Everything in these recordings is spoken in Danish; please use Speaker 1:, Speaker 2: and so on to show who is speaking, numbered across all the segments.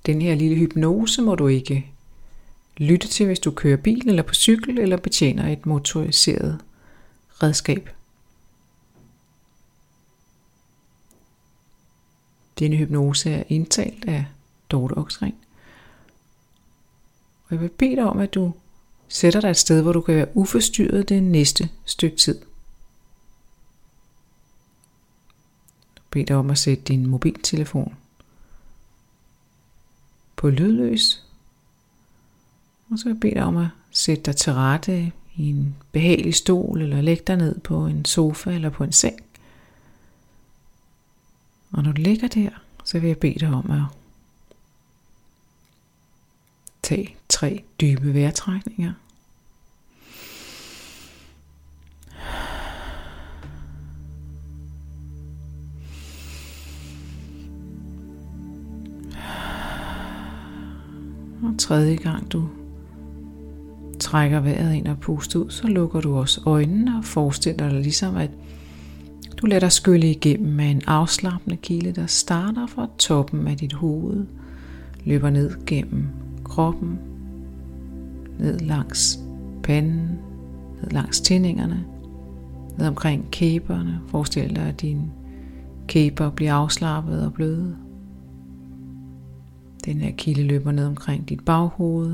Speaker 1: Den her lille hypnose må du ikke lytte til, hvis du kører bil eller på cykel eller betjener et motoriseret redskab. Denne hypnose er indtalt af Dorte Oxring. Og jeg vil bede dig om, at du sætter dig et sted, hvor du kan være uforstyrret det næste stykke tid. Jeg beder dig om at sætte din mobiltelefon på lydløs. Og så vil jeg bede dig om at sætte dig til rette i en behagelig stol, eller lægge dig ned på en sofa eller på en seng. Og når du ligger der, så vil jeg bede dig om at tage 3 dybe vejrtrækninger. Og tredje gang du trækker vejret ind og puster ud, så lukker du også øjnene og forestiller dig ligesom, at du lader dig skylle igennem med en afslappende kilde, der starter fra toppen af dit hoved, løber ned gennem kroppen, ned langs panden, ned langs tændingerne, ned omkring kæberne. Forestil dig, at dine kæber bliver afslappet og bløde. Den her kilde løber ned omkring dit baghoved.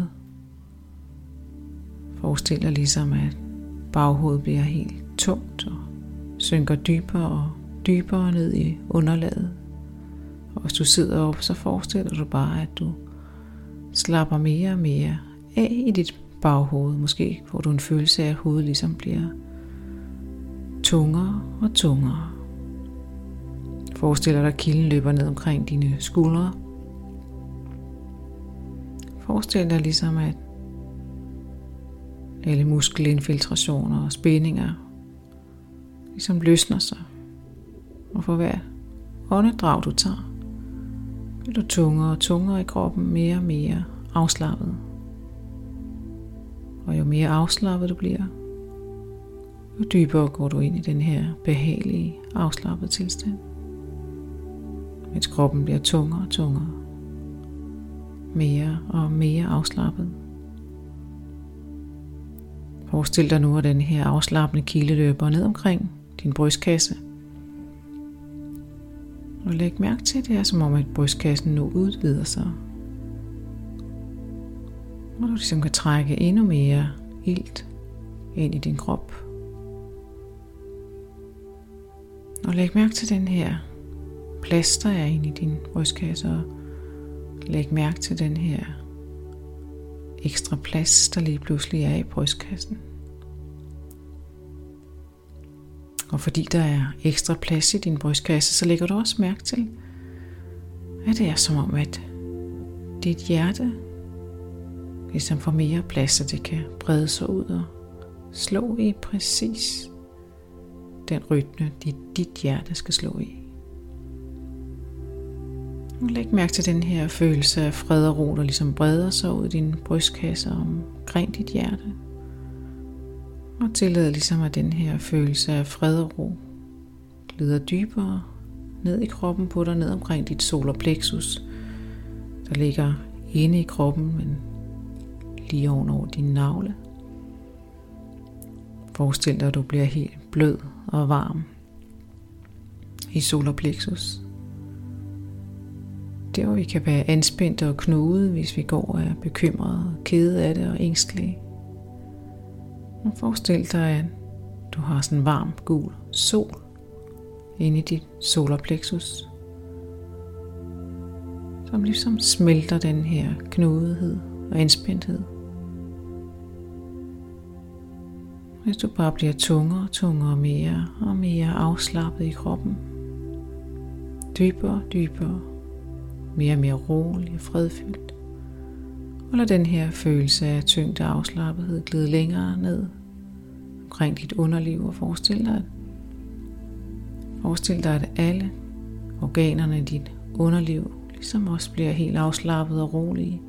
Speaker 1: Forestil dig ligesom, at baghovedet bliver helt tungt og synker dybere og dybere ned i underlaget. Og hvis du sidder op, så forestiller du bare, at du slapper mere og mere af i dit baghoved. Måske får du en følelse af, at hovedet ligesom bliver tungere og tungere. Forestil dig, at kilden løber ned omkring dine skuldre. Forestil dig ligesom, at alle muskelinfiltrationer og spændinger ligesom løsner sig. Og for hver åndedrag du tager, bliver du tungere og tungere i kroppen, mere og mere afslappet. Og jo mere afslappet du bliver, jo dybere går du ind i den her behagelige, afslappede tilstand. Mens kroppen bliver tungere og tungere, mere og mere afslappet. Forestil dig nu, at den her afslappende kilde løber ned omkring din brystkasse. Og læg mærke til, at det er som om, at brystkassen nu udvider sig. Og du ligesom kan trække endnu mere ilt ind i din krop. Og læg mærke til den her plads, der er inde i din brystkasse. Og læg mærke til den her ekstra plads, der lige pludselig er i brystkassen. Og fordi der er ekstra plads i din brystkasse, så lægger du også mærke til, at det er som om, at dit hjerte ligesom får mere plads, så det kan brede sig ud og slå i præcis den rytme, dit hjerte skal slå i. Og læg mærke til den her følelse af fred og ro, der ligesom breder sig ud i din brystkasse omkring dit hjerte. Og tillad ligesom, at den her følelse af fred og ro glider dybere ned i kroppen på dig, ned omkring dit solar plexus, der ligger inde i kroppen, men lige ovenover din navle. Forestil dig, at du bliver helt blød og varm i solar plexus. Der hvor vi kan være anspændte og knude, hvis vi går og er bekymrede, kede af det og ængstelige. Og forestil dig, at du har sådan en varm, gul sol inde i dit solar plexus, som ligesom smelter den her knudehed og anspændthed. Hvis du bare bliver tungere og tungere, mere og mere afslappet i kroppen, dybere og dybere, mere og mere rolig og fredfyldt. Og lad den her følelse af tyngde og afslappethed glide længere ned omkring dit underliv, og forestil dig, at alle organerne i dit underliv ligesom også bliver helt afslappet og rolige.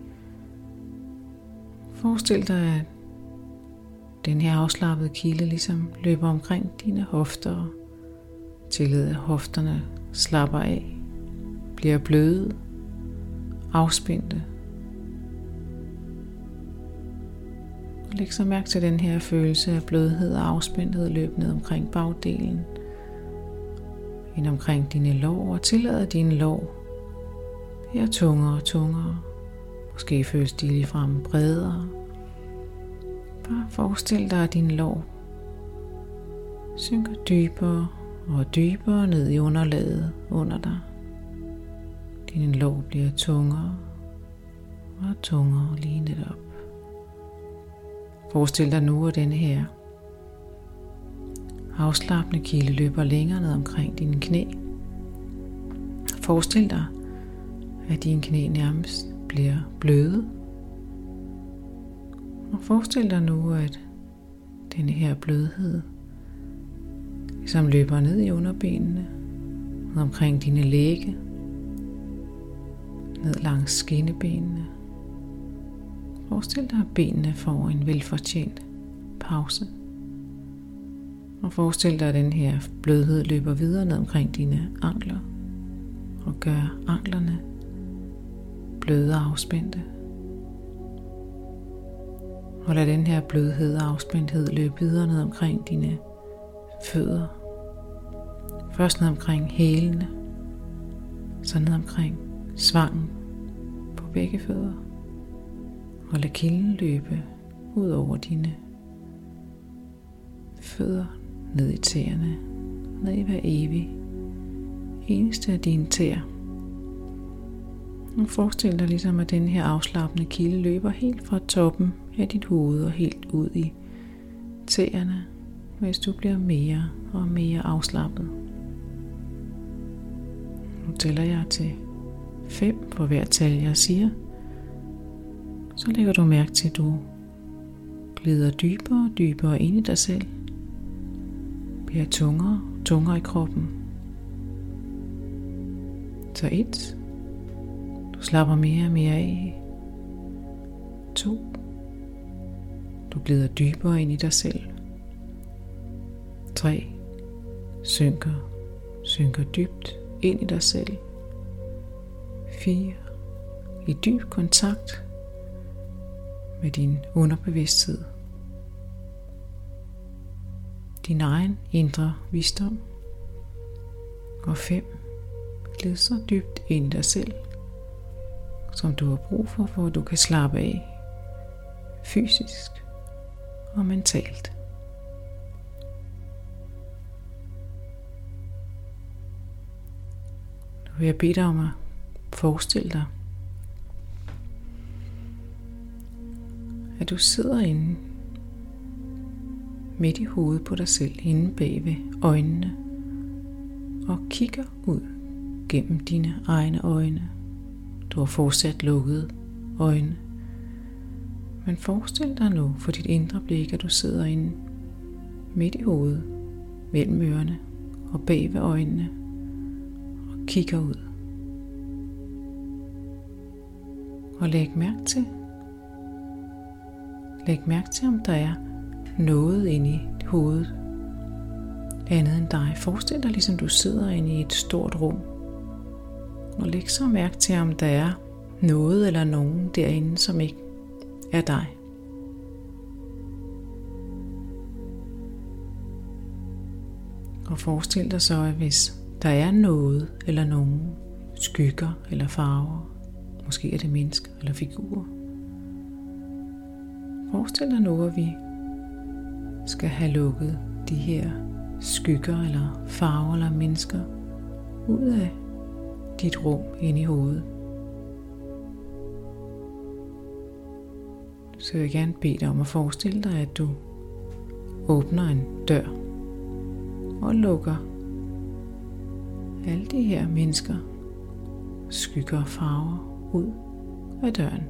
Speaker 1: Forestil dig, at den her afslappede kilde ligesom løber omkring dine hofter, tillad at hofterne slapper af, bliver bløde afspændte. Og læg så mærke til den her følelse af blødhed og afspændthed løbende omkring bagdelen, ind omkring dine lår, og tillad dine lår bliver tungere og tungere. Måske føles de ligefrem bredere. Bare forestil dig, at dine lår synker dybere og dybere ned i underlaget under dig. Dine lår bliver tungere og tungere lige netop. Forestil dig nu, at denne her afslappende kilde løber længere ned omkring dine knæ. Forestil dig, at dine knæ nærmest bliver bløde. Og forestil dig nu, at denne her blødhed ligesom løber ned i underbenene, ned omkring dine lægge, ned langs skinnebenene. Forestil dig, at benene får en velfortjent pause. Og forestil dig, at den her blødhed løber videre ned omkring dine ankler og gør anklerne bløde og afspændte. Og lad den her blødhed og afspændthed løbe videre ned omkring dine fødder. Først ned omkring hælene, så ned omkring svangen på begge fødder. Og lad kilden løbe ud over dine fødder, ned i tæerne, ned i hver evig eneste af dine tæer. Og forestil dig ligesom, at den her afslappende kilde løber helt fra toppen af dit hoved og helt ud i tæerne, hvis du bliver mere og mere afslappet. Nu tæller jeg til 5 på hver tal, jeg siger. Så lægger du mærke til, at du glider dybere og dybere ind i dig selv. Bliver tungere og tungere i kroppen. Så 1. Du slapper mere og mere af. 2. Du glider dybere ind i dig selv. 3. Synker dybt ind i dig selv. 4. I dyb kontakt med din underbevidsthed. Din egen indre visdom. Og 5. Glid så dybt ind i dig selv, som du har brug for at du kan slappe af fysisk og mentalt. Nu vil jeg bede dig om at forestille dig, at du sidder inde midt i hovedet på dig selv, inde bag ved øjnene, og kigger ud gennem dine egne øjne. Du har fortsat lukket øjne. Men forestil dig nu for dit indre blik, at du sidder inde midt i hovedet, mellem ørerne og bag ved øjnene, og kigger ud. Og læg mærke til, om der er noget inde i hovedet andet end dig. Forestil dig, ligesom du sidder inde i et stort rum. Og læg så mærke til, om der er noget eller nogen derinde, som ikke er dig. Og forestil dig så, at hvis der er noget eller nogen skygger eller farver, måske er det mennesker eller figurer. Forestil dig nu, at vi skal have lukket de her skygger eller farver eller mennesker ud af dit rum inde i hovedet. Så jeg vil gerne bede dig om at forestille dig, at du åbner en dør og lukker alle de her mennesker, skygger og farver ud af døren.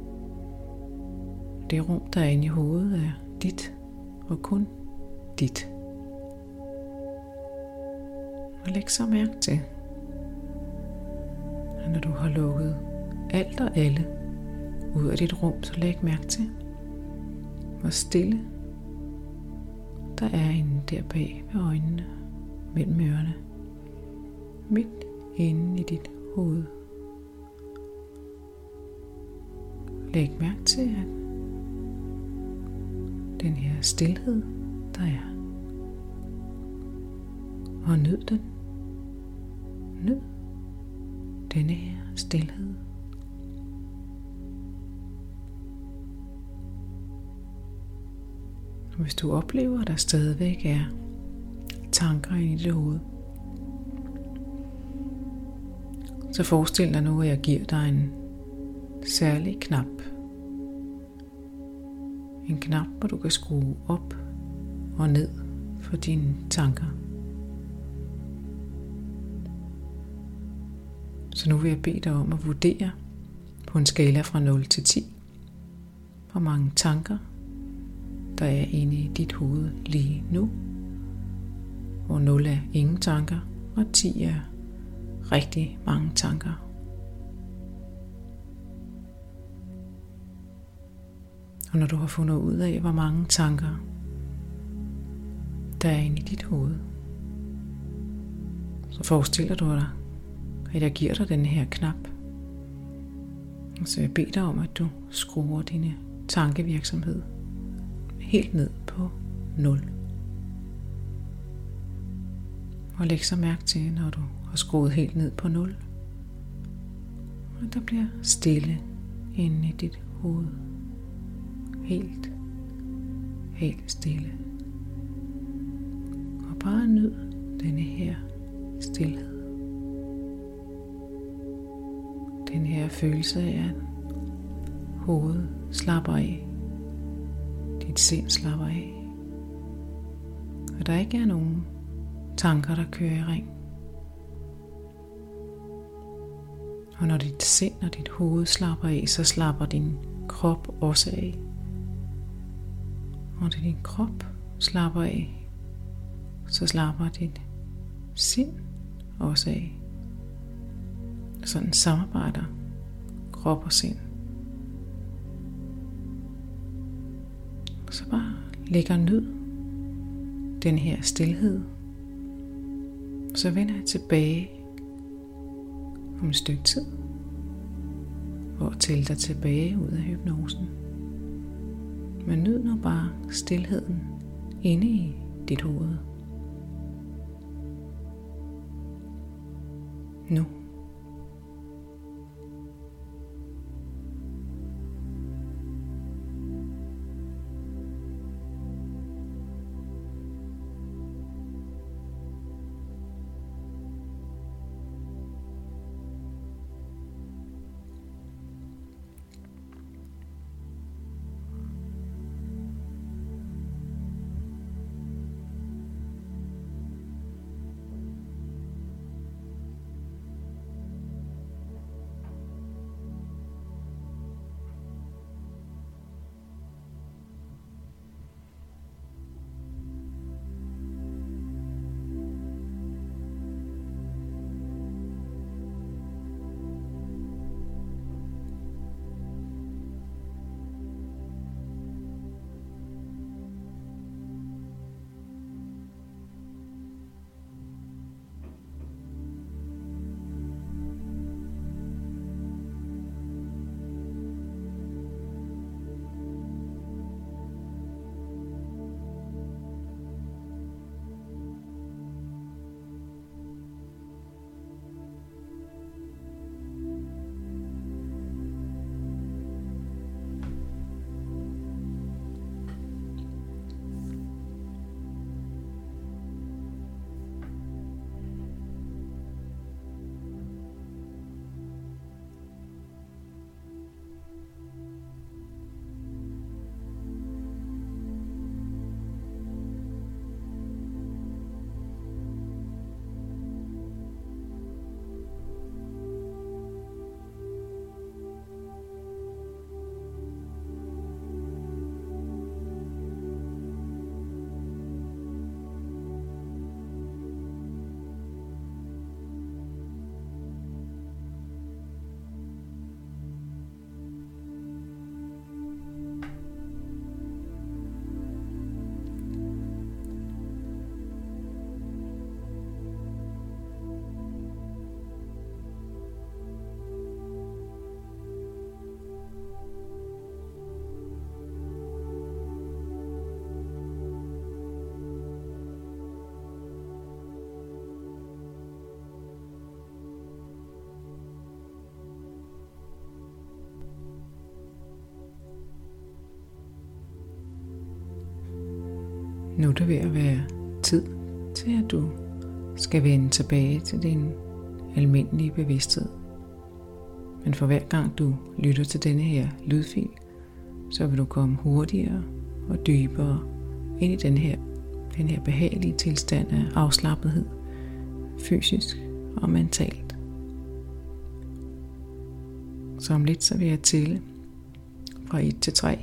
Speaker 1: Det rum, der er inde i hovedet, er dit og kun dit. Og læg så mærke til, at når du har lukket alt og alle ud af dit rum, så læg mærke til, hvor stille der er inde der bag ved øjnene, mellem ørerne, midt inde i dit hoved. læg mærke til, at den her stilhed, der er. Og nyd den. Nyd denne her stilhed. Og hvis du oplever, at der stadigvæk er tanker inde i dit hoved, så forestil dig nu, at jeg giver dig en særlig knap. En knap, hvor du kan skrue op og ned for dine tanker. Så nu vil jeg bede dig om at vurdere på en skala fra 0 til 10, hvor mange tanker der er inde i dit hoved lige nu. Hvor 0 er ingen tanker, og 10 er rigtig mange tanker. Og når du har fundet ud af, hvor mange tanker der er inde i dit hoved, så forestiller du dig, at jeg giver dig den her knap. Og så jeg beder dig om, at du skruer din tankevirksomhed helt ned på 0. Og læg så mærke til, når du har skruet helt ned på 0, at der bliver stille inde i dit hoved. Helt stille. Og bare nyd denne her stilhed. Den her følelse af, at hovedet slapper af. Dit sind slapper af. Og der ikke er nogen tanker, der kører i ring. Og når dit sind og dit hoved slapper af, så slapper din krop også af. Og når din krop slapper af, så slapper dit sind også af. Sådan samarbejder krop og sind. Og så bare lægger nyd den her stilhed. Så vender jeg tilbage om et stykke tid, hvor tæller dig tilbage ud af hypnosen. Men nyd nu bare stilheden inde i dit hoved. Nu. Nu er det ved at være tid til, at du skal vende tilbage til din almindelige bevidsthed. Men for hver gang du lytter til denne her lydfil, så vil du komme hurtigere og dybere ind i den her behagelige tilstand af afslappethed, fysisk og mentalt. Så om lidt så vil jeg tælle fra 1 til 3.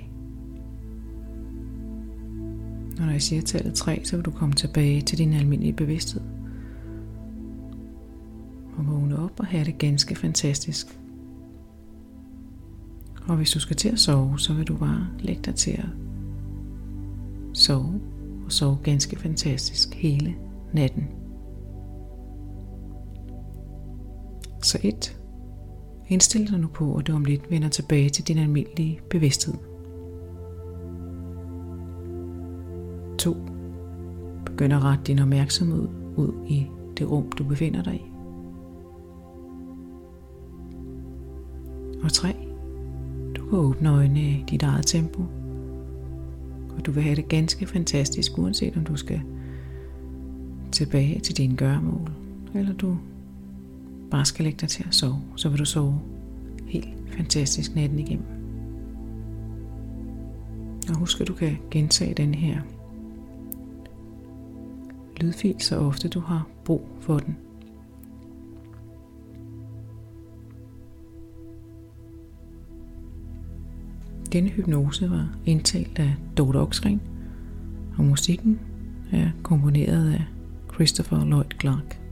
Speaker 1: Og når jeg siger tallet 3, så vil du komme tilbage til din almindelige bevidsthed. Og vågne op og have det ganske fantastisk. Og hvis du skal til at sove, så vil du bare lægge dig til at sove. Og sove ganske fantastisk hele natten. Så 1. Indstil dig nu på, at du om lidt vender tilbage til din almindelige bevidsthed. 2. Begynd at rette din opmærksomhed ud i det rum, du befinder dig i. Og 3. Du kan åbne øjnene i dit eget tempo. Og du vil have det ganske fantastisk, uanset om du skal tilbage til dine gøremål, eller du bare skal lægge dig til at sove. Så vil du sove helt fantastisk natten igennem. Og husk, at du kan gentage den her lydfil så ofte du har brug for den. Denne hypnose var indtalt af Dorte Oxring, og musikken er komponeret af Christopher Lloyd Clark.